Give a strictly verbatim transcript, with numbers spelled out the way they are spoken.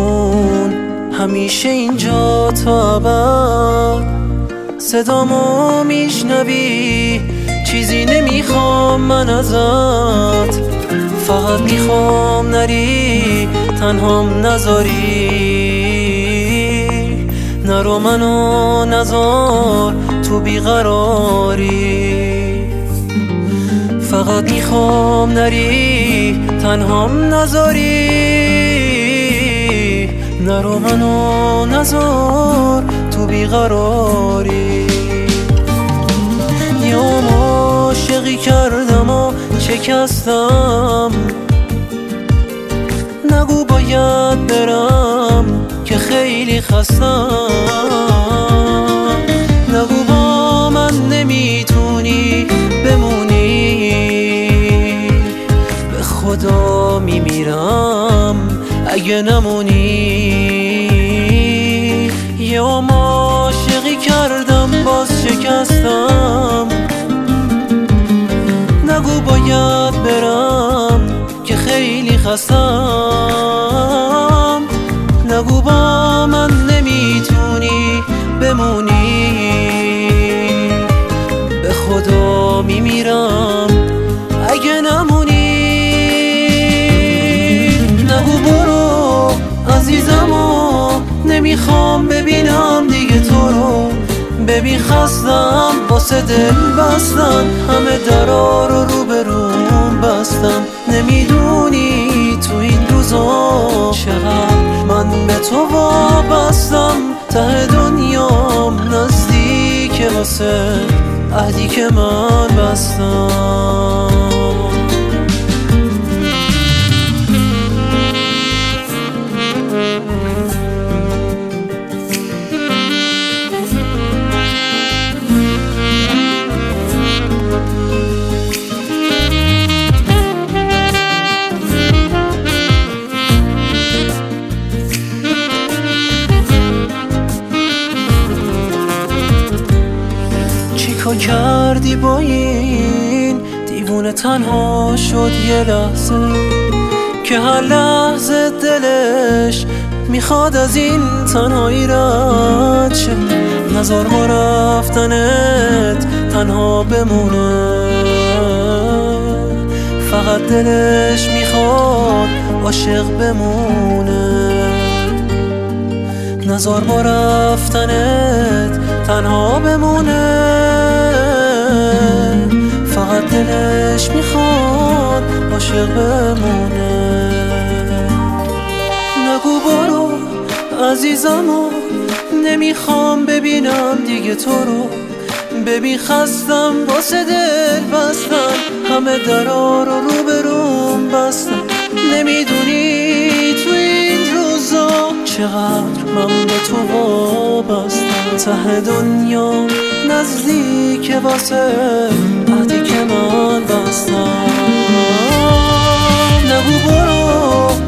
بمون همیشه اینجا تا ابد. صدامو میشنوی چیزی نمیخوام من ازت، فقط میخوام نری تنهام نذاری، نرو منو نذار تو بیقراری. فقط میخوام نری تنهام نذاری، نرو منو نذار تو بیقراری. یه عاشقی کردم و شکستم، نگو باید برم که خیلی خستم، نگو با من نمیتونی بمونی، به خدا میمیرم اگه نمونی. یه عاشقی کردم باز شکستم، نگو باید برم که خیلی خستم، نگو با من نمیتونی بمونی، به خدا میمیرم اگه نمونی. نگو برو عزیزمو نمیخوام ببینم دیگه تو رو، ببین خستم واسه دل بستن، همه درا رو رو به روم بستم. نمیدونی تو این روزا چقدر من به تو وابستم، ته دنیام نزدیکه واسه عهدی که من بستم. چیکار کردی با این دیوونه تنها شد یه لحظه، که هر لحظه دلش میخواد از این تنهایی رد شه. نذار با رفتنت تنها بمونه، فقط دلش میخواد عاشق بمونه. نذار با رفتنت تنها بمونه، فقط دلش میخواد عاشق بمونه. نگو برو عزیزمو نمیخوام ببینم دیگه تو رو، ببین خستم واسه دل بستن، همه درا رو رو به روم بستن. نمیدونی تو این روزا چقدر من به تو وابستم، ته دنیا نزدیکه واسه عهدی که من بستم. نگو برو